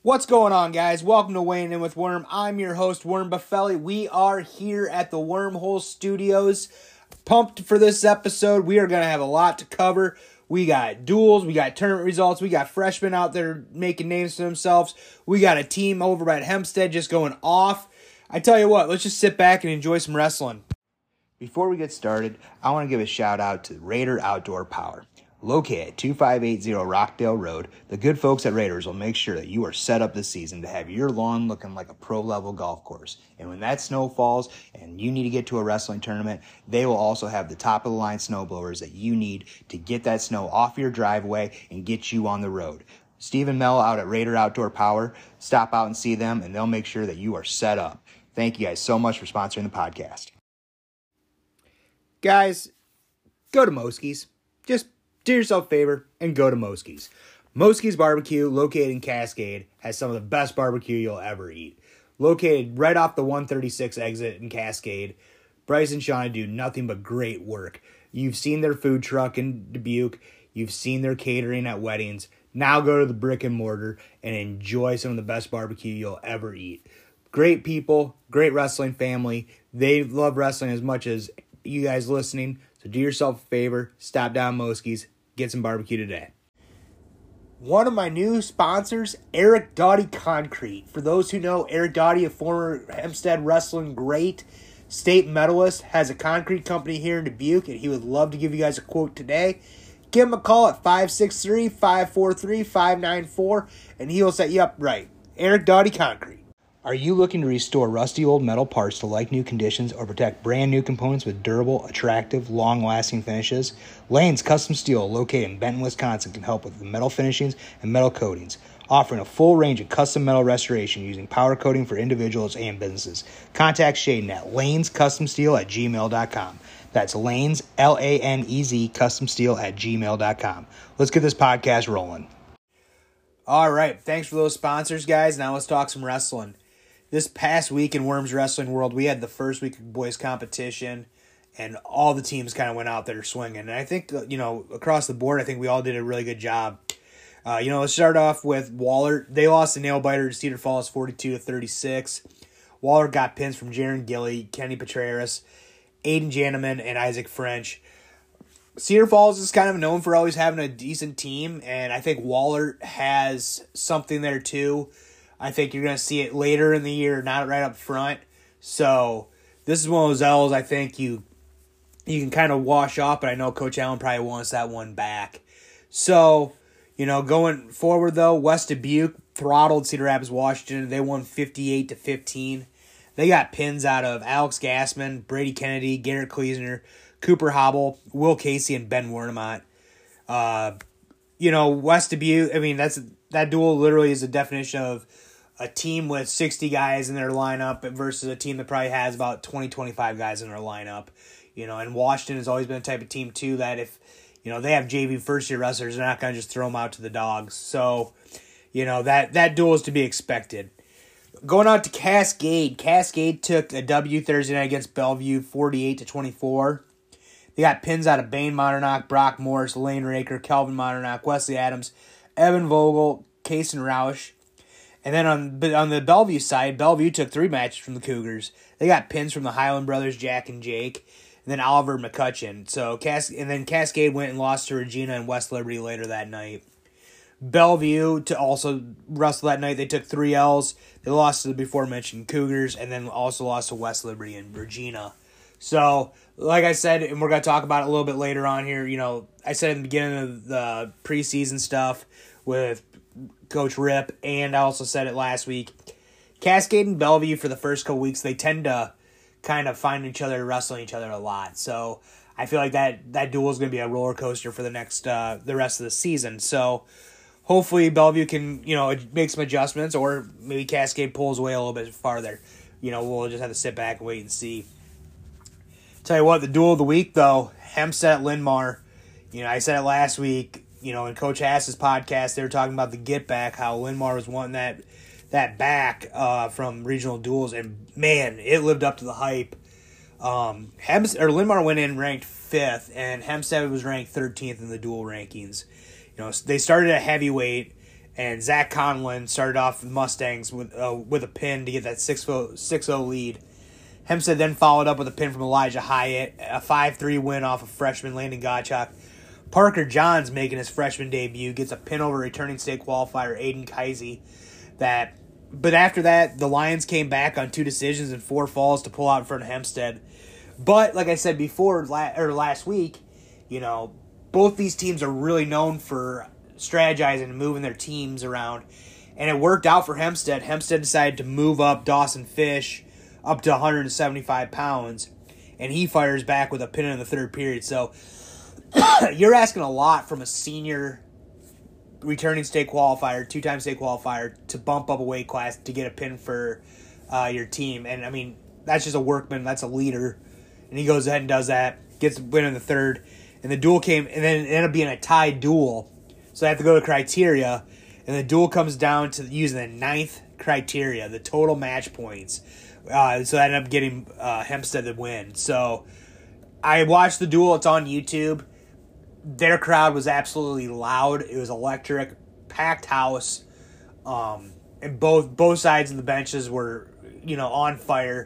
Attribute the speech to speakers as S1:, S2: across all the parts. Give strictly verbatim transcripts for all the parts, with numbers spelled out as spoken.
S1: What's going on, guys? Welcome to Weighing In with Worm. I'm your host, Worm Buffelli. We are here at the Wormhole Studios. Pumped for this episode. We are going to have a lot to cover. We got duels, we got tournament results, we got freshmen out there making names for themselves. We got a team over at Hempstead just going off. I tell you what, let's just sit back and enjoy some wrestling. Before we get started, I want to give a shout out to Raider Outdoor Power. Located at two five eight zero Rockdale Road, the good folks at Raiders will make sure that you are set up this season to have your lawn looking like a pro-level golf course. And when that snow falls and you need to get to a wrestling tournament, they will also have the top-of-the-line snow blowers that you need to get that snow off your driveway and get you on the road. Steve and Mel out at Raider Outdoor Power, stop out and see them, and they'll make sure that you are set up. Thank you guys so much for sponsoring the podcast. Guys, go to Moski's. Just do yourself a favor and go to Moski's. Moski's Barbecue, located in Cascade, has some of the best barbecue you'll ever eat. Located right off the one thirty-six exit in Cascade, Bryce and Shauna do nothing but great work. You've seen their food truck in Dubuque. You've seen their catering at weddings. Now go to the brick and mortar and enjoy some of the best barbecue you'll ever eat. Great people, great wrestling family. They love wrestling as much as you guys listening. So do yourself a favor, stop down Moski's, get some barbecue today. One of my new sponsors, Eric Doughty Concrete. For those who know, Eric Doughty, a former Hempstead wrestling great, state medalist, has a concrete company here in Dubuque, and he would love to give you guys a quote today. Give him a call at five six three, five four three, five nine four, and he will set you up right. Eric Doughty Concrete. Are you looking to restore rusty old metal parts to like-new conditions or protect brand-new components with durable, attractive, long-lasting finishes? Lane's Custom Steel, located in Benton, Wisconsin, can help with the metal finishings and metal coatings, offering a full range of custom metal restoration using powder coating for individuals and businesses. Contact Shaden at lanes custom steel at gmail dot com. That's Lanes, L A N E Z, Custom Steel at gmail dot com. Let's get this podcast rolling. All right, thanks for those sponsors, guys. Now let's talk some wrestling. This past week in Worms Wrestling World, we had the first week of boys competition, and all the teams kind of went out there swinging. And I think, you know, across the board, I think we all did a really good job. Uh, you know, let's start off with Waller. They lost to Nail Biter to Cedar Falls forty-two to thirty-six. Waller got pins from Jaron Gilly, Kenny Petreras, Aiden Janneman, and Isaac French. Cedar Falls is kind of known for always having a decent team, and I think Waller has something there too. I think you're going to see it later in the year, not right up front. So this is one of those L's I think you you can kind of wash off, but I know Coach Allen probably wants that one back. So, you know, going forward, though, West Dubuque throttled Cedar Rapids, Washington. They won fifty-eight to fifteen. They got pins out of Alex Gassman, Brady Kennedy, Garrett Kleesner, Cooper Hobble, Will Casey, and Ben Wernemont. Uh, you know, West Dubuque, I mean, that's that duel literally is a definition of a team with sixty guys in their lineup versus a team that probably has about twenty, twenty-five guys in their lineup. You know, and Washington has always been a type of team, too, that if, you know, they have J V first-year wrestlers, they're not going to just throw them out to the dogs. So, you know, that, that duel is to be expected. Going on to Cascade. Cascade took a W Thursday night against Bellevue, forty-eight to twenty-four. They got pins out of Bane Modernock, Brock Morris, Lane Raker, Kelvin Modernock, Wesley Adams, Evan Vogel, Kason Roush. And then on on the Bellevue side, Bellevue took three matches from the Cougars. They got pins from the Highland brothers, Jack and Jake, and then Oliver McCutcheon. So Cas- and then Cascade went and lost to Regina and West Liberty later that night. Bellevue to also wrestle that night. They took three L's. They lost to the before mentioned Cougars, and then also lost to West Liberty and Regina. So, like I said, and we're going to talk about it a little bit later on here, you know, I said in the beginning of the preseason stuff with Coach Rip, and I also said it last week, Cascade and Bellevue for the first couple weeks, they tend to kind of find each other, wrestling each other a lot. So, I feel like that, that duel is going to be a roller coaster for the next, uh, the rest of the season. So, hopefully Bellevue can, you know, make some adjustments, or maybe Cascade pulls away a little bit farther. You know, we'll just have to sit back and wait and see. Tell you what, the duel of the week, though, Hempstead at Linn-Mar. You know, I said it last week, you know, in Coach Hass's podcast, they were talking about the get back, how Linn-Mar was wanting that that back uh, from regional duels, and man, it lived up to the hype. Um, Hems- or Linn-Mar went in ranked fifth, and Hempstead was ranked thirteenth in the dual rankings. You know, they started at heavyweight, And Zach Conlon started off the Mustangs with uh, with a pin to get that six oh lead. Hempstead then followed up with a pin from Elijah Hyatt, a five three win off of freshman Landon Gottschalk. Parker Johns making his freshman debut, gets a pin over returning state qualifier Aiden Kaise. That, but after that, the Lions came back on two decisions and four falls to pull out in front of Hempstead. But like I said before, or last week, you know, both these teams are really known for strategizing and moving their teams around, and it worked out for Hempstead. Hempstead decided to move up Dawson Fish up to one hundred seventy-five pounds, and he fires back with a pin in the third period. So you're asking a lot from a senior returning state qualifier, two-time state qualifier, to bump up a weight class to get a pin for uh, your team. And I mean, that's just a workman, that's a leader, and he goes ahead and does that, gets a win in the third, and the duel came, and then it ended up being a tied duel. So they have to go to criteria, and the duel comes down to using the ninth criteria, the total match points. Uh, so I ended up getting uh, Hempstead the win. So I watched the duel. It's on YouTube. Their crowd was absolutely loud. It was electric, packed house, um, and both both sides of the benches were, you know, on fire.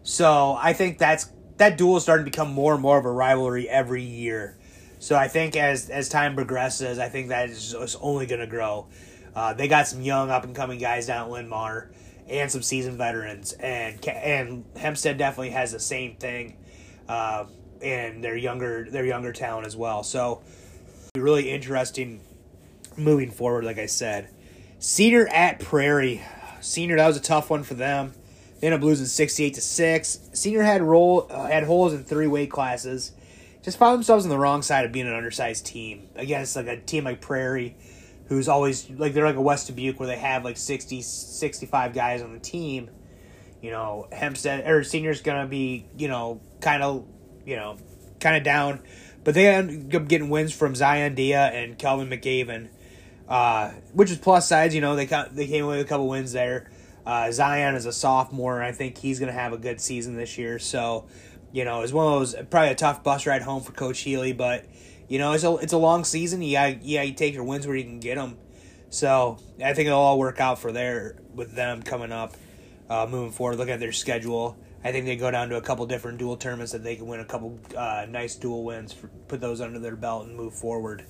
S1: So I think that's that duel is starting to become more and more of a rivalry every year. So I think as as time progresses, I think that is just only going to grow. Uh, they got some young up-and-coming guys down at Linn-Mar and some seasoned veterans. And and Hempstead definitely has the same thing uh, in their younger, their younger talent as well. So it'll be really interesting moving forward, like I said. Cedar at Prairie. Cedar, that was a tough one for them. They ended up losing sixty-eight to six. Cedar had, roll, uh, had holes in three weight classes. Just found themselves on the wrong side of being an undersized team against like a team like Prairie, who's always like they're like a West Dubuque where they have like sixty, sixty-five guys on the team. You know, Hempstead or Senior's gonna be, you know, kind of, you know, kind of down, but they end up getting wins from Zion Dia and Kelvin McGavin, uh, which is plus sides. You know, they they came away with a couple wins there. Uh, Zion is a sophomore, and I think he's gonna have a good season this year. So. You know, it's one of those, probably a tough bus ride home for Coach Healy, but, you know, it's a, it's a long season. You got, yeah, you take your wins where you can get them. So I think it'll all work out for there with them coming up, uh, moving forward. Look at their schedule. I think they go down to a couple different dual tournaments that they can win a couple uh, nice dual wins, for, put those under their belt and move forward.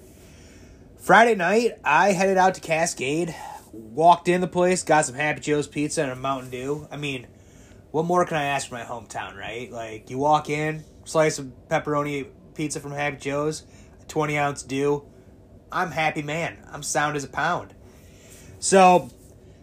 S1: Friday night, I headed out to Cascade, walked in the place, got some Happy Joe's pizza and a Mountain Dew. I mean, what more can I ask for my hometown, right? Like, you walk in, slice of pepperoni pizza from Happy Joe's, a twenty-ounce Dew. I'm happy man. I'm sound as a pound. So,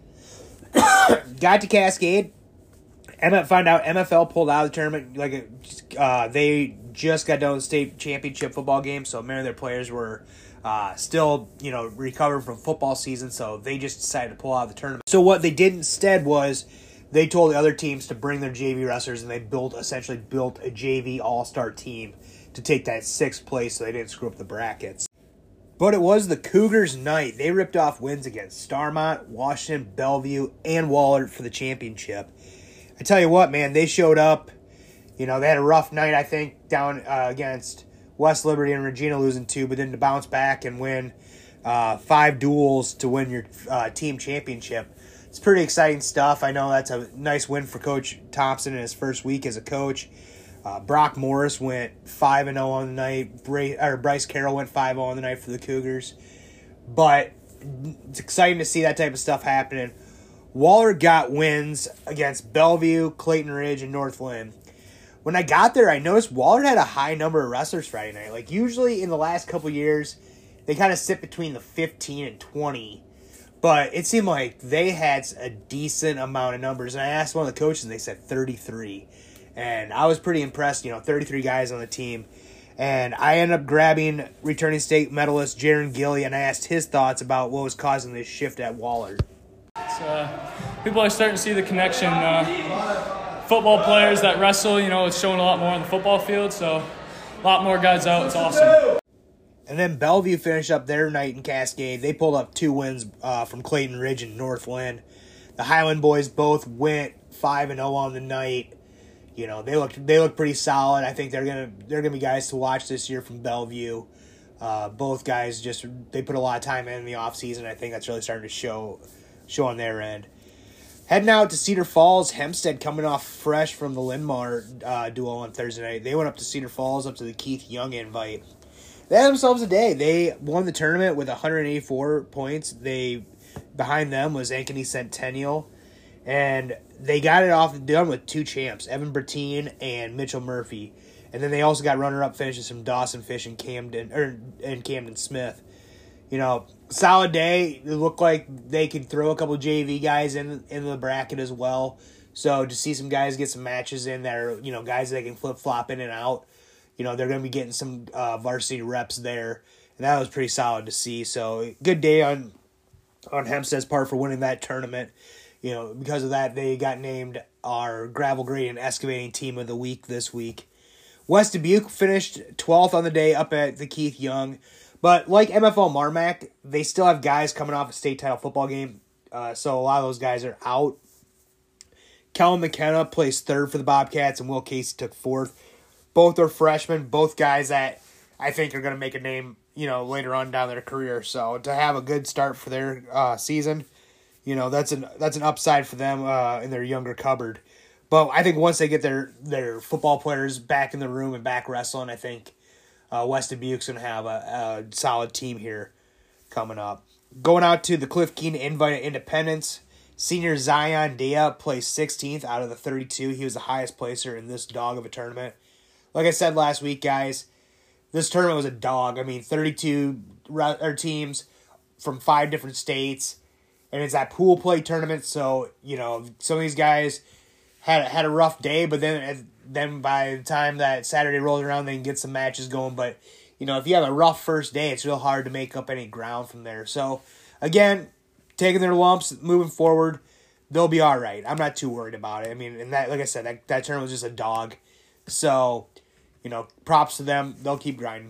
S1: got to Cascade. I found out M F L pulled out of the tournament. Like, uh, they just got done with the state championship football game, so many of their players were uh, still, you know, recovering from football season, so they just decided to pull out of the tournament. So what they did instead was they told the other teams to bring their J V wrestlers, and they built essentially built a J V all-star team to take that sixth place so they didn't screw up the brackets. But it was the Cougars' night. They ripped off wins against Starmont, Washington, Bellevue, and Wahlert for the championship. I tell you what, man, they showed up. You know, they had a rough night, I think, down uh, against West Liberty and Regina losing two, but then to bounce back and win uh, five duels to win your uh, team championship. It's pretty exciting stuff. I know that's a nice win for Coach Thompson in his first week as a coach. Uh, Brock Morris went five and oh on the night. Bra- or Bryce Carroll went five and oh on the night for the Cougars. But it's exciting to see that type of stuff happening. Waller got wins against Bellevue, Clayton Ridge, and North Lynn. When I got there, I noticed Waller had a high number of wrestlers Friday night. Like, usually in the last couple years, they kind of sit between the fifteen and twenty. But it seemed like they had a decent amount of numbers. And I asked one of the coaches, and they said thirty-three. And I was pretty impressed, you know, thirty-three guys on the team. And I ended up grabbing returning state medalist Jaron Gilly, and I asked his thoughts about what was causing this shift at Waller.
S2: It's, uh, people are starting to see the connection. Uh, football players that wrestle, you know, it's showing a lot more on the football field. So a lot more guys out. It's awesome.
S1: And then Bellevue finished up their night in Cascade. They pulled up two wins uh, from Clayton Ridge and North Lynn. The Highland boys both went five and oh on the night. You know, they looked they look pretty solid. I think they're gonna they're gonna be guys to watch this year from Bellevue. Uh, both guys just they put a lot of time in the offseason. I think that's really starting to show show on their end. Heading out to Cedar Falls, Hempstead coming off fresh from the Linn-Mar uh, duel on Thursday night. They went up to Cedar Falls, up to the Keith Young invite. They had themselves a day. They won the tournament with one hundred eighty-four points. They behind them was Ankeny Centennial, and they got it off done with two champs, Evan Bertine and Mitchell Murphy. And then they also got runner-up finishes from Dawson Fish and Camden or and Camden Smith. You know, solid day. It looked like they could throw a couple of J V guys in in the bracket as well. So to see some guys get some matches in there, you know, guys that can flip-flop in and out, you know, they're going to be getting some uh, varsity reps there. And that was pretty solid to see. So good day on on Hempstead's part for winning that tournament. You know, because of that, they got named our gravel grading and excavating team of the week this week. West Dubuque finished twelfth on the day up at the Keith Young. But like M F L Marmac, they still have guys coming off a state title football game. Uh, so a lot of those guys are out. Kellen McKenna placed third for the Bobcats, and Will Casey took fourth. Both are freshmen, both guys that I think are going to make a name, you know, later on down their career. So to have a good start for their uh, season, you know, that's an that's an upside for them uh, in their younger cupboard. But I think once they get their, their football players back in the room and back wrestling, I think uh, West Dubuque's going to have a, a solid team here coming up. Going out to the Cliff Keen Invite at Independence, senior Zion Dea placed sixteenth out of the thirty-two. He was the highest placer in this dog of a tournament. Like I said last week, guys, this tournament was a dog. I mean, thirty-two or teams from five different states, and it's that pool play tournament. So, you know, some of these guys had had a rough day, but then then by the time that Saturday rolls around, they can get some matches going. But, you know, if you have a rough first day, it's real hard to make up any ground from there. So, again, taking their lumps, moving forward, they'll be all right. I'm not too worried about it. I mean, and that, like I said, that, that tournament was just a dog. So, you know, props to them. They'll keep grinding.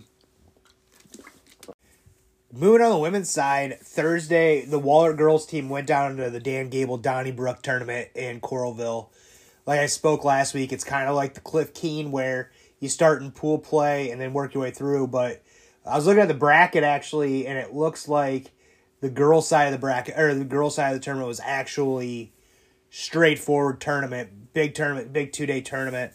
S1: Moving on the women's side, Thursday, the Waller girls team went down to the Dan Gable Donnybrook tournament in Coralville. Like I spoke last week, it's kind of like the Cliff Keen where you start in pool play and then work your way through. But I was looking at the bracket, actually, and it looks like the girls' side of the bracket, or the girls' side of the tournament was actually straightforward tournament, big tournament, big two-day tournament.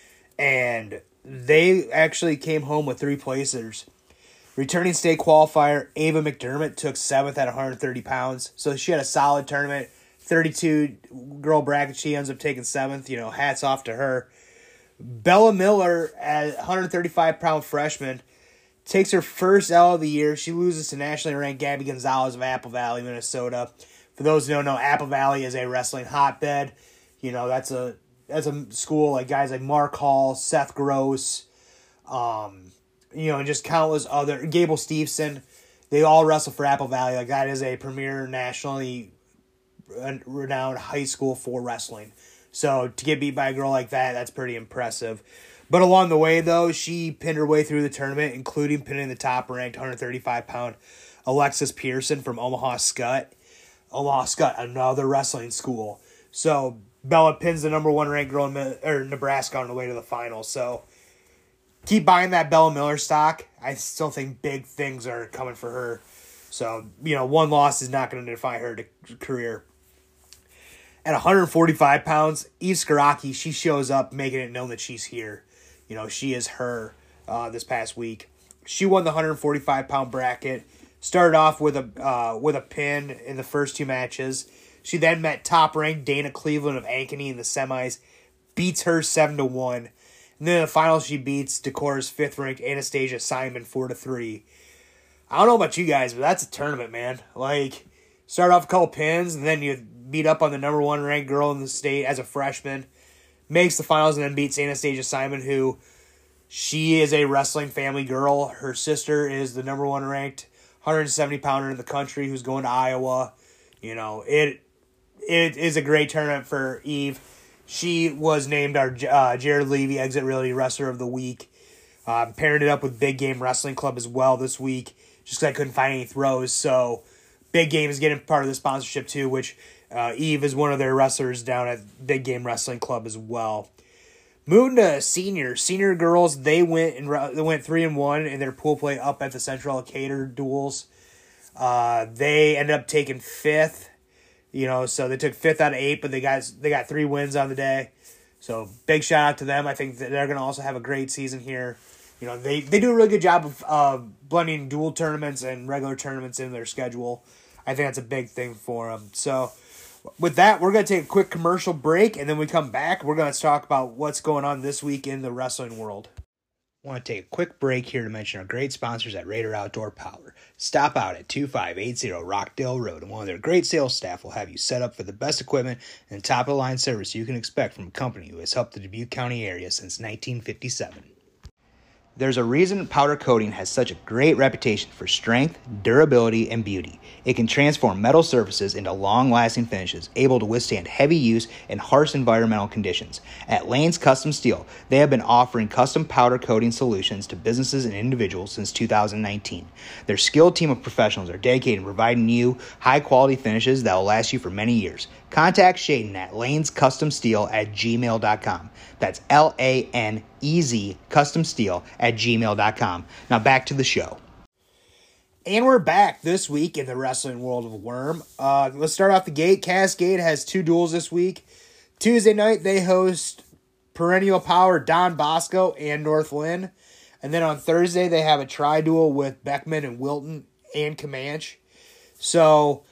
S1: And they actually came home with three placers. Returning state qualifier, Ava McDermott took seventh at one hundred thirty pounds. So she had a solid tournament. thirty-two girl bracket, she ends up taking seventh. You know, hats off to her. Bella Miller, at one hundred thirty-five pound freshman, takes her first L of the year. She loses to nationally ranked Gabby Gonzalez of Apple Valley, Minnesota. For those who don't know, Apple Valley is a wrestling hotbed. You know, that's a that's a school like guys like Mark Hall, Seth Gross, um, you know, and just countless other, Gable Steveson. They all wrestle for Apple Valley. Like, that is a premier nationally renowned high school for wrestling. So to get beat by a girl like that, that's pretty impressive. But along the way, though, she pinned her way through the tournament, including pinning the top-ranked one hundred thirty-five pound Alexis Pearson from Omaha Skutt. Omaha Skutt, another wrestling school. So Bella pins the number one ranked girl in or Nebraska on the way to the finals. So keep buying that Bella Miller stock. I still think big things are coming for her. So, you know, one loss is not going to define her career. At one hundred forty-five pounds, Eve Skaraki, she shows up making it known that she's here. You know, she is her uh, this past week. She won the one hundred forty-five pound bracket. Started off with a uh, with a pin in the first two matches. She then met top-ranked Dana Cleveland of Ankeny in the semis. Beats her seven to one. And then in the finals, she beats Decorah's fifth-ranked Anastasia Simon four to three. I don't know about you guys, but that's a tournament, man. Like, start off a couple pins, and then you beat up on the number one ranked girl in the state as a freshman. Makes the finals, and then beats Anastasia Simon, who she is a wrestling family girl. Her sister is the number one ranked one hundred seventy pounder in the country who's going to Iowa. You know, it it is a great tournament for Eve. She was named our uh, Jared Levy Exit Reality Wrestler of the Week. Um, paired it up with Big Game Wrestling Club as well this week, just because I couldn't find any throws. So Big Game is getting part of the sponsorship too, which uh, Eve is one of their wrestlers down at Big Game Wrestling Club as well. Moving to seniors, senior girls, they went and they went three and one in their pool play up at the Central Decatur duels. Uh, they ended up taking fifth, you know, so they took fifth out of eight, but they got they got three wins on the day. So big shout out to them. I think that they're going to also have a great season here. You know, they, they do a really good job of uh, blending dual tournaments and regular tournaments in their schedule. I think that's a big thing for them. So with that, we're going to take a quick commercial break, and then we come back. We're going to talk about what's going on this week in the wrestling world. I want to take a quick break here to mention our great sponsors at Raider Outdoor Power. Stop out at two five eight zero Rockdale Road, and one of their great sales staff will have you set up for the best equipment and top-of-the-line service you can expect from a company who has helped the Dubuque County area since nineteen fifty-seven. There's a reason powder coating has such a great reputation for strength, durability, and beauty. It can transform metal surfaces into long-lasting finishes, able to withstand heavy use and harsh environmental conditions. At Lane's Custom Steel, they have been offering custom powder coating solutions to businesses and individuals since two thousand nineteen. Their skilled team of professionals are dedicated to providing you high-quality finishes that will last you for many years. Contact Shaden at lanes custom steel at gmail dot com. That's L A N E Z Custom Steel at gmail dot com. Now back to the show. And we're back this week in the wrestling world of Worm. Uh, let's start off the gate. Cascade has two duels this week. Tuesday night, they host Perennial Power, Don Bosco, and North Lynn. And then on Thursday, they have a tri-duel with Beckman and Wilton and Comanche. So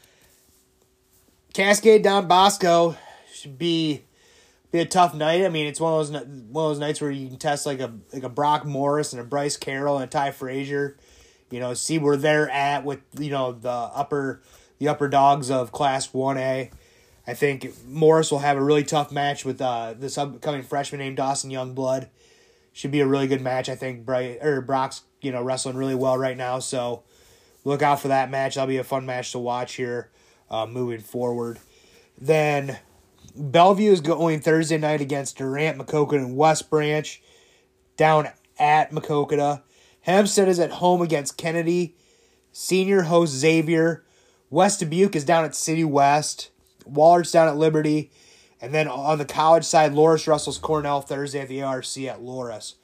S1: Cascade, Don Bosco should be be a tough night. I mean, it's one of those one of those nights where you can test like a like a Brock Morris and a Bryce Carroll and a Ty Frazier. You know, see where they're at with, you know, the upper the upper dogs of Class one A. I think Morris will have a really tough match with uh, this upcoming freshman named Dawson Youngblood. Should be a really good match. I think Bryce or Brock's, you know, wrestling really well right now, so look out for that match. That'll be a fun match to watch here uh, moving forward. Then Bellevue is going Thursday night against Durant, Maquoketa, and West Branch down at Maquoketa. Hempstead is at home against Kennedy. Senior host Xavier. West Dubuque is down at City West. Waller's down at Liberty. And then on the college side, Loris wrestles Cornell Thursday at the A R C at Loris.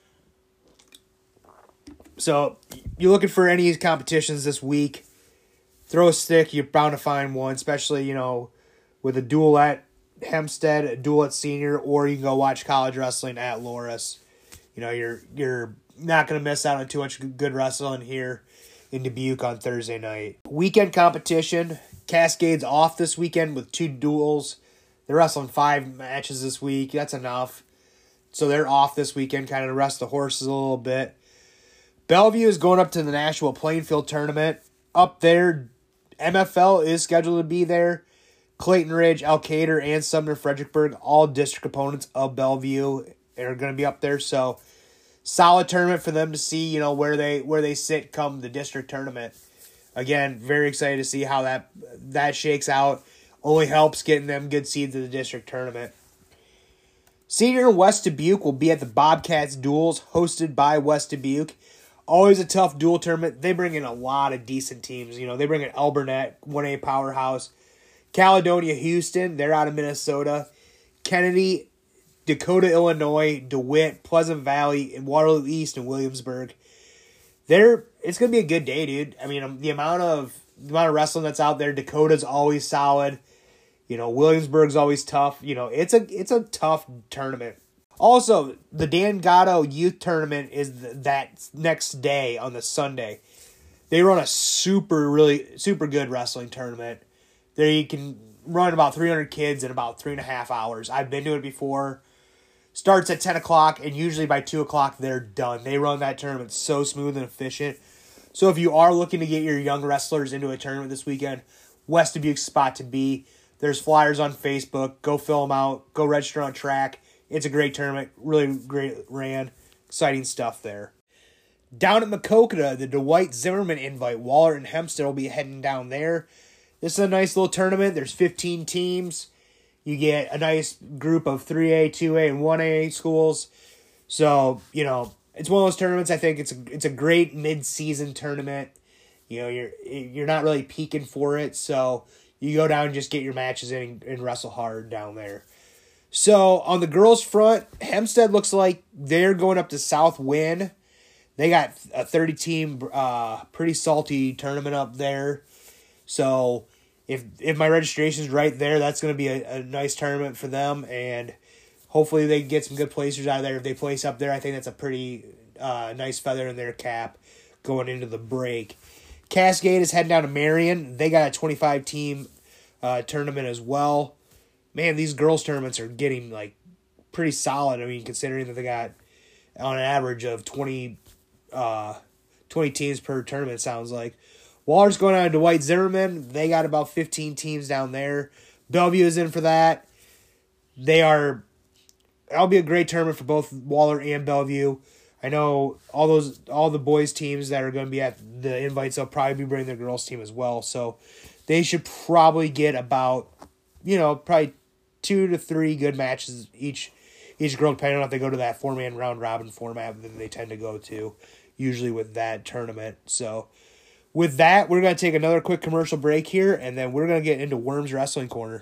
S1: So you're looking for any competitions this week, throw a stick, you're bound to find one, especially, you know, with a duel at Hempstead, a duel at Senior, or you can go watch college wrestling at Loris. You know, you're you're not going to miss out on too much good wrestling here in Dubuque on Thursday night. Weekend competition. Cascade's off this weekend with two duels. They're wrestling five matches this week. That's enough. So they're off this weekend, kind of rest the horses a little bit. Bellevue is going up to the Nashua Plainfield tournament. Up there, M F L is scheduled to be there. Clayton Ridge, Elkader, and Sumner Fredericksburg, all district opponents of Bellevue, are going to be up there. So solid tournament for them to see, you know, where they where they sit come the district tournament. Again, very excited to see how that that shakes out. Only helps getting them good seeds in the district tournament. Senior West Dubuque will be at the Bobcats duels hosted by West Dubuque. Always a tough dual tournament. They bring in a lot of decent teams. You know, they bring in Elburnett, one A powerhouse. Caledonia Houston, they're out of Minnesota. Kennedy, Dakota, Illinois, DeWitt, Pleasant Valley, and Waterloo East and Williamsburg. They're it's gonna be a good day, dude. I mean, the amount of the amount of wrestling that's out there. Dakota's always solid. You know, Williamsburg's always tough. You know, it's a it's a tough tournament. Also, the Dan Gatto Youth Tournament is th- that next day on the Sunday. They run a super, really, super good wrestling tournament. There you can run about three hundred kids in about three and a half hours. I've been to it before. Starts at ten o'clock, and usually by two o'clock, they're done. They run that tournament so smooth and efficient. So if you are looking to get your young wrestlers into a tournament this weekend, West Dubuque's spot to be. There's flyers on Facebook. Go fill them out. Go register on track. It's a great tournament. Really great ran. Exciting stuff there. Down at Maquoketa, the Dwight Zimmerman invite. Waller and Hempstead will be heading down there. This is a nice little tournament. There's fifteen teams. You get a nice group of three A, two A, and one A schools. So, you know, it's one of those tournaments. I think it's a, it's a great mid-season tournament. You know, you're you're not really peaking for it, so you go down and just get your matches in and, and wrestle hard down there. So on the girls' front, Hempstead looks like they're going up to South Wynn. They got a thirty-team, uh, pretty salty tournament up there. So if if my registration's right there, that's going to be a, a nice tournament for them, and hopefully they can get some good placers out of there. If they place up there, I think that's a pretty uh, nice feather in their cap going into the break. Cascade is heading down to Marion. They got a twenty-five team uh, tournament as well. Man, these girls' tournaments are getting like pretty solid. I mean, considering that they got on an average of twenty, uh, twenty teams per tournament, sounds like. Waller's going on to Dwight Zimmerman. They got about fifteen teams down there. Bellevue is in for that. They are. That'll be a great tournament for both Waller and Bellevue. I know all those all the boys teams that are going to be at the invites. They'll probably be bringing their girls team as well. So they should probably get about, you know, probably two to three good matches each each girl, depending on if they go to that four man round robin format that they tend to go to, usually with that tournament. So with that, we're going to take another quick commercial break here, and then we're going to get into Worms Wrestling Corner.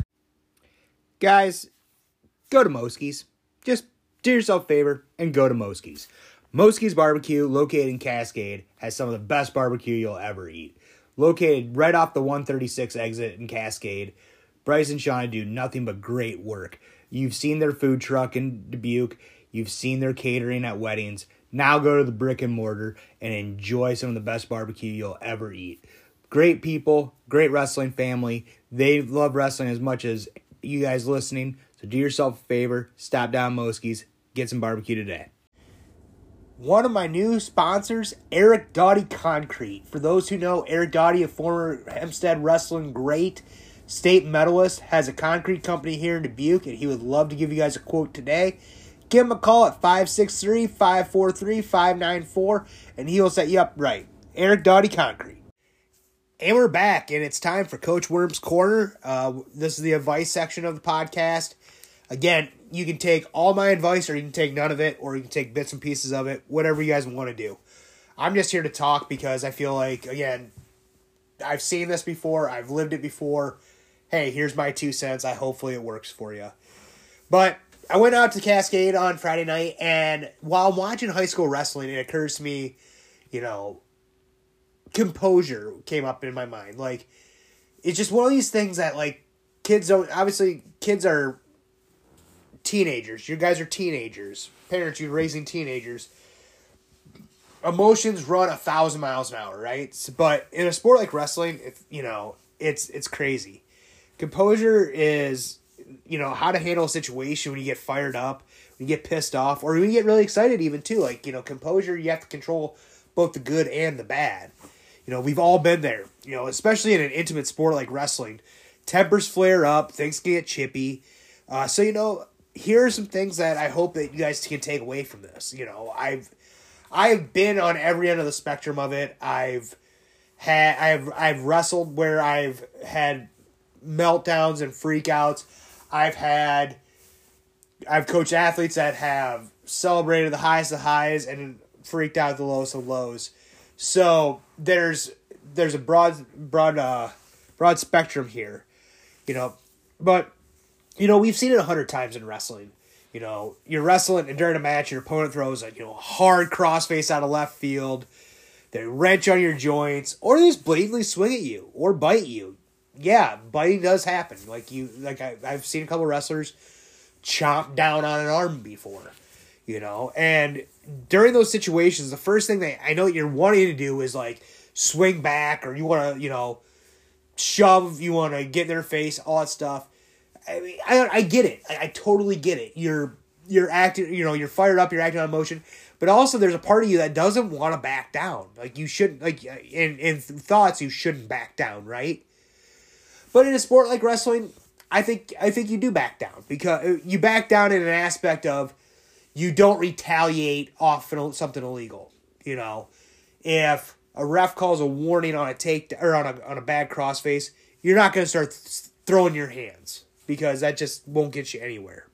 S1: Guys, go to Moski's. Just do yourself a favor and go to Moski's. Moski's Barbecue, located in Cascade, has some of the best barbecue you'll ever eat. Located right off the one thirty-six exit in Cascade, Bryce and Shauna do nothing but great work. You've seen their food truck in Dubuque. You've seen their catering at weddings. Now go to the brick and mortar and enjoy some of the best barbecue you'll ever eat. Great people, great wrestling family. They love wrestling as much as you guys listening. So do yourself a favor, stop down Moski's, get some barbecue today. One of my new sponsors, Eric Doughty Concrete. For those who know, Eric Doughty, a former Hempstead wrestling great, state medalist, has a concrete company here in Dubuque, and he would love to give you guys a quote today. Give him a call at five six three, five four three, five nine four, and he will set you up right. Eric Doughty Concrete. And we're back, and it's time for Coach Worm's Corner. Uh, this is the advice section of the podcast. Again, you can take all my advice, or you can take none of it, or you can take bits and pieces of it, whatever you guys want to do. I'm just here to talk because I feel like, again, I've seen this before. I've lived it before. Hey, here's my two cents. I hopefully it works for you. But I went out to Cascade on Friday night, and while watching high school wrestling, it occurs to me, you know, composure came up in my mind. Like, it's just one of these things that, like, kids don't, obviously, kids are teenagers. You guys are teenagers. Parents, you're raising teenagers. Emotions run a thousand miles an hour, right? But in a sport like wrestling, if you know, it's it's crazy. Composure is, you know, how to handle a situation when you get fired up, when you get pissed off, or when you get really excited even too. Like, you know, composure, you have to control both the good and the bad. You know, we've all been there, you know, especially in an intimate sport like wrestling. Tempers flare up, things can get chippy. Uh, so, you know, here are some things that I hope that you guys can take away from this. You know, I've I've been on every end of the spectrum of it. I've had I've I've wrestled where I've had meltdowns and freakouts. I've had I've coached athletes that have celebrated the highest of highs and freaked out at the lowest of lows. So there's there's a broad broad uh broad spectrum here, you know. But you know, we've seen it a hundred times in wrestling. You know, you're wrestling and during a match, your opponent throws a you know hard crossface out of left field. They wrench on your joints, or they just blatantly swing at you or bite you. Yeah, biting does happen. Like you, like I, I've seen a couple wrestlers chomp down on an arm before. You know, and during those situations, the first thing they I know you're wanting to do is like swing back, or you want to you know shove, you want to get in their face, all that stuff. I mean, I I get it. I, I totally get it. You're you're acting, you know, you're fired up. You're acting on emotion, but also there's a part of you that doesn't want to back down. Like you shouldn't. Like in in thoughts, you shouldn't back down, right? But in a sport like wrestling, I think I think you do back down because you back down in an aspect of you don't retaliate off something illegal. You know, if a ref calls a warning on a take or on a on a bad crossface, you're not going to start th- throwing your hands. Because that just won't get you anywhere.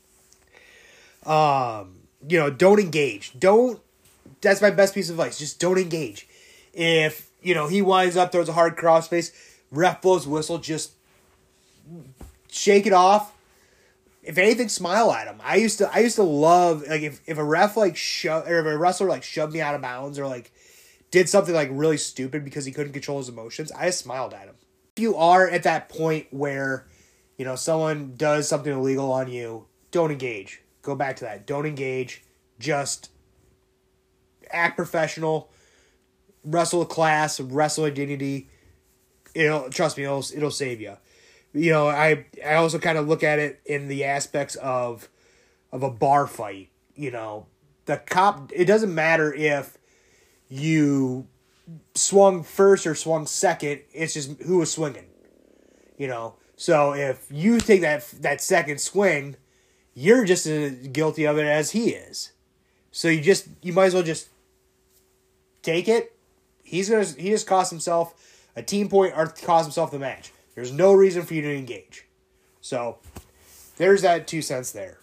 S1: Um, you know, don't engage. Don't. That's my best piece of advice. Just don't engage. If you know he winds up, throws a hard crossface, ref blows whistle, just shake it off. if anything, smile at him. I used to I used to love, like, if, if a ref like sho- or if a wrestler like shoved me out of bounds or like did something like really stupid because he couldn't control his emotions, I just smiled at him. If you are at that point where, you know, someone does something illegal on you, don't engage. Go back to that. Don't engage. Just act professional. Wrestle with class. Wrestle with dignity. It'll, trust me, it'll, it'll save you. You know, I I also kind of look at it in the aspects of of a bar fight. You know, the cop, it doesn't matter if you swung first or swung second, it's just who was swinging. You know, so if you take that that second swing, you're just as guilty of it as he is. So you just you might as well just take it. He's gonna he just cost himself a team point or cost himself the match. There's no reason for you to engage. So there's that two cents there.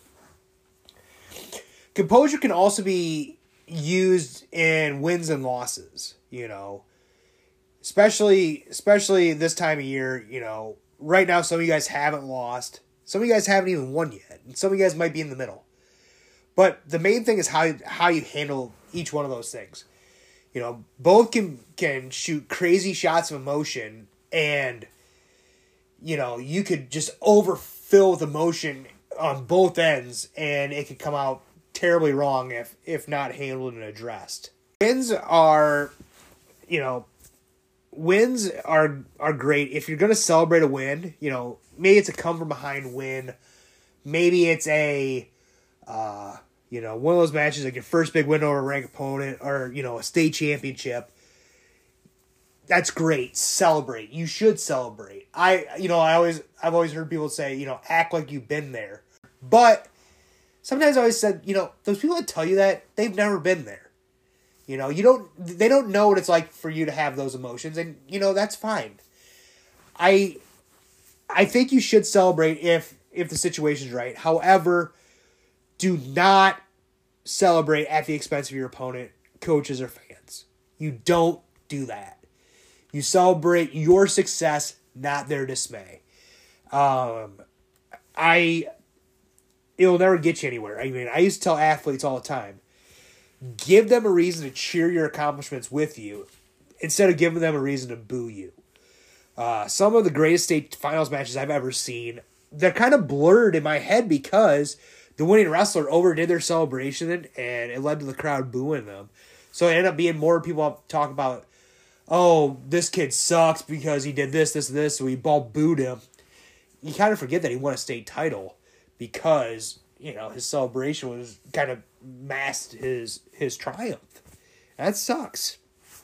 S1: Composure can also be used in wins and losses, you know. Especially especially this time of year, you know. Right now some of you guys haven't lost. Some of you guys haven't even won yet. And some of you guys might be in the middle. But the main thing is how how you handle each one of those things. You know, both can can shoot crazy shots of emotion, and you know, you could just overfill with emotion on both ends, and it could come out terribly wrong if, if not handled and addressed. Wins are, you know, wins are are great. If you're going to celebrate a win, you know, maybe it's a come-from-behind win. Maybe it's a, uh, you know, one of those matches, like your first big win over a ranked opponent, or, you know, a state championship. That's great. Celebrate. You should celebrate. I, you know, I always, I've always heard people say, you know, act like you've been there. But sometimes I always said, you know, those people that tell you that, they've never been there. You know, you don't, they don't know what it's like for you to have those emotions, and, you know, that's fine. I, I think you should celebrate if, if the situation's right. However, do not celebrate at the expense of your opponent, coaches, or fans. You don't do that. You celebrate your success, not their dismay. Um, I, it'll never get you anywhere. I mean, I used to tell athletes all the time, give them a reason to cheer your accomplishments with you instead of giving them a reason to boo you. Uh, some of the greatest state finals matches I've ever seen, they're kind of blurred in my head because the winning wrestler overdid their celebration and it led to the crowd booing them. So it ended up being more people talk about, oh, this kid sucks because he did this, this, and this, so we all booed him. You kind of forget that he won a state title because, you know, his celebration was kind of masked his his triumph. That sucks.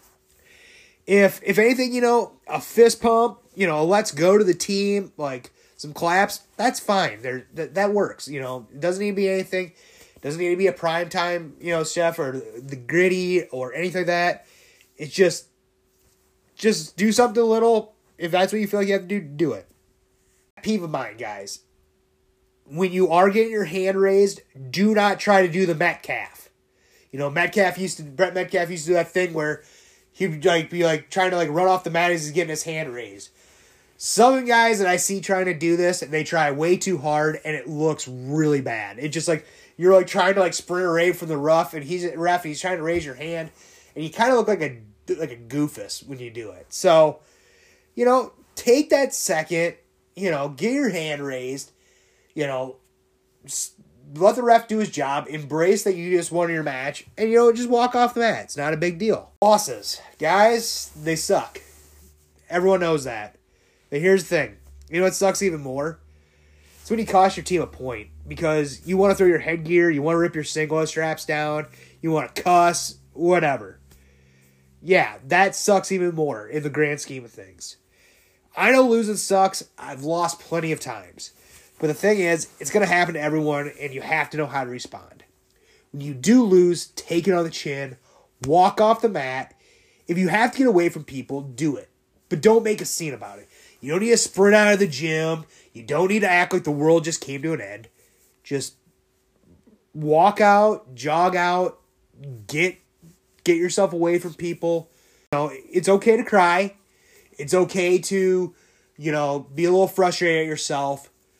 S1: If if anything, you know, a fist pump, you know, let's go to the team, like some claps, that's fine. There that, that works. You know, it doesn't need to be anything. It doesn't need to be a primetime, you know, chef or the gritty or anything like that. It's just Just do something little. If that's what you feel like you have to do, do it. Peeve of mine, guys. When you are getting your hand raised, do not try to do the Metcalf. You know, Metcalf used to, Brett Metcalf used to do that thing where he'd like be like trying to like run off the mat as he's getting his hand raised. Some guys that I see trying to do this, they try way too hard and it looks really bad. It just like, you're like trying to like sprint away from the rough and he's ref and he's trying to raise your hand and you kind of look like a like a goofus when you do it. So, you know, take that second, you know, get your hand raised, you know, let the ref do his job, embrace that you just won your match, and, you know, just walk off the mat. It's not a big deal. Losses. Guys, they suck. Everyone knows that. But here's the thing. You know what sucks even more? It's when you cost your team a point because you want to throw your headgear, you want to rip your singlet straps down, you want to cuss, whatever. Yeah, that sucks even more in the grand scheme of things. I know losing sucks. I've lost plenty of times. But the thing is, it's going to happen to everyone, and you have to know how to respond. When you do lose, take it on the chin. Walk off the mat. If you have to get away from people, do it. But don't make a scene about it. You don't need to sprint out of the gym. You don't need to act like the world just came to an end. Just walk out, jog out, get Get yourself away from people. You know, it's okay to cry. It's okay to, you know, be a little frustrated at yourself.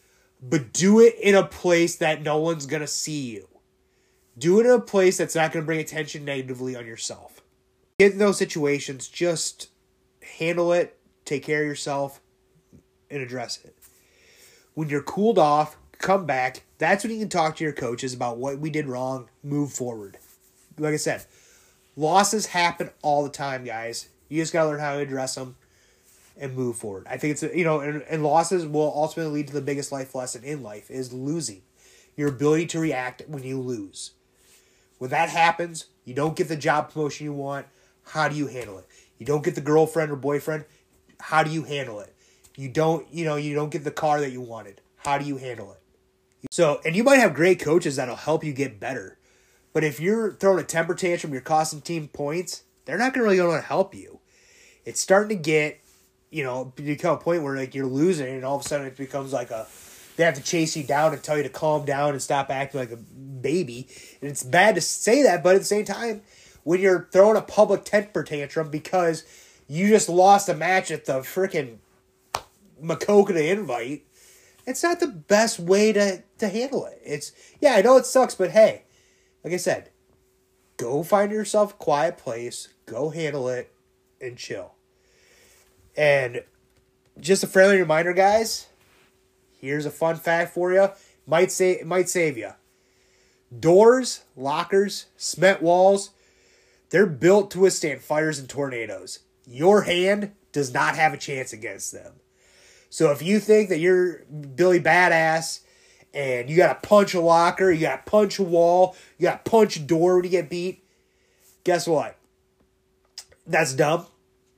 S1: but do it in a place that no one's going to see you. Do it in a place that's not going to bring attention negatively on yourself. Get in those situations, just handle it, take care of yourself, and address it. When you're cooled off, come back. That's when you can talk to your coaches about what we did wrong, move forward. Like I said, losses happen all the time, guys. You just got to learn how to address them and move forward. I think it's, a, you know, and, and losses will ultimately lead to the biggest life lesson in life is losing. Your ability to react when you lose. When that happens, you don't get the job promotion you want. How do you handle it? You don't get the girlfriend or boyfriend. How do you handle it? You don't, you know, you don't get the car that you wanted. How do you handle it? So, and you might have great coaches that'll help you get better. But if you're throwing a temper tantrum, you're costing team points, they're not going to really want to help you. It's starting to get, you know, become a point where like you're losing and all of a sudden it becomes like a, they have to chase you down and tell you to calm down and stop acting like a baby. And it's bad to say that, but at the same time, when you're throwing a public temper tantrum because you just lost a match at the freaking Maquoketa Invite, it's not the best way to, to handle it. It's, yeah, I know it sucks, but hey, like I said, go find yourself a quiet place, go handle it, and chill. And just a friendly reminder, guys, here's a fun fact for you. Might say it might save you. Doors, lockers, cement walls, they're built to withstand fires and tornadoes. Your hand does not have a chance against them. So if you think that you're Billy Badass and you got to punch a locker, you got to punch a wall, you got to punch a door when you get beat, guess what? That's dumb.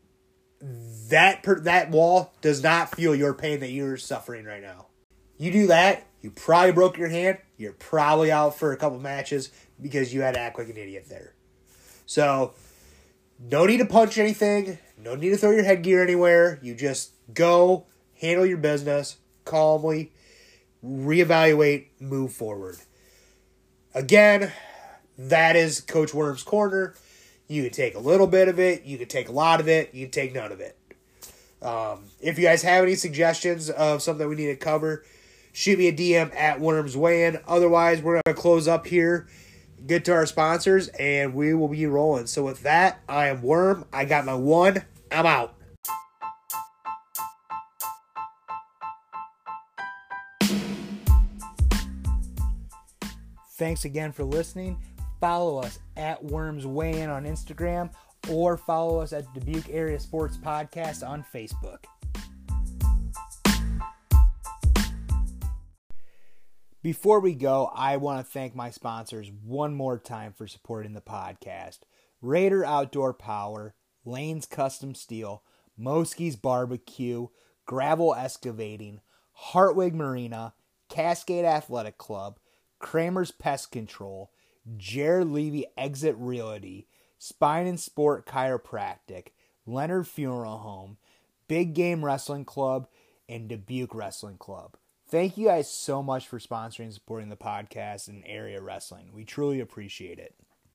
S1: That per, that wall does not feel your pain that you're suffering right now. You do that, you probably broke your hand, you're probably out for a couple matches because you had to act like an idiot there. So, no need to punch anything, no need to throw your headgear anywhere. You just go, handle your business calmly, reevaluate, move forward. Again, that is Coach Worm's Corner. You can take a little bit of it, you can take a lot of it, you can take none of it. Um, if you guys have any suggestions of something we need to cover, shoot me a D M at Worms Weigh-In. Otherwise, we're going to close up here, get to our sponsors, and we will be rolling. So with that, I am Worm. I got my one. I'm out. Thanks again for listening. Follow us at Worms Weigh-In on Instagram or follow us at Dubuque Area Sports Podcast on Facebook. Before we go, I want to thank my sponsors one more time for supporting the podcast. Raider Outdoor Power, Lane's Custom Steel, Moski's Barbecue, Gravel Excavating, Hartwig Marina, Cascade Athletic Club, Kramer's Pest Control, Jared Levy Exit Realty, Spine and Sport Chiropractic, Leonard Funeral Home, Big Game Wrestling Club, and Dubuque Wrestling Club. Thank you guys so much for sponsoring and supporting the podcast and area wrestling. We truly appreciate it.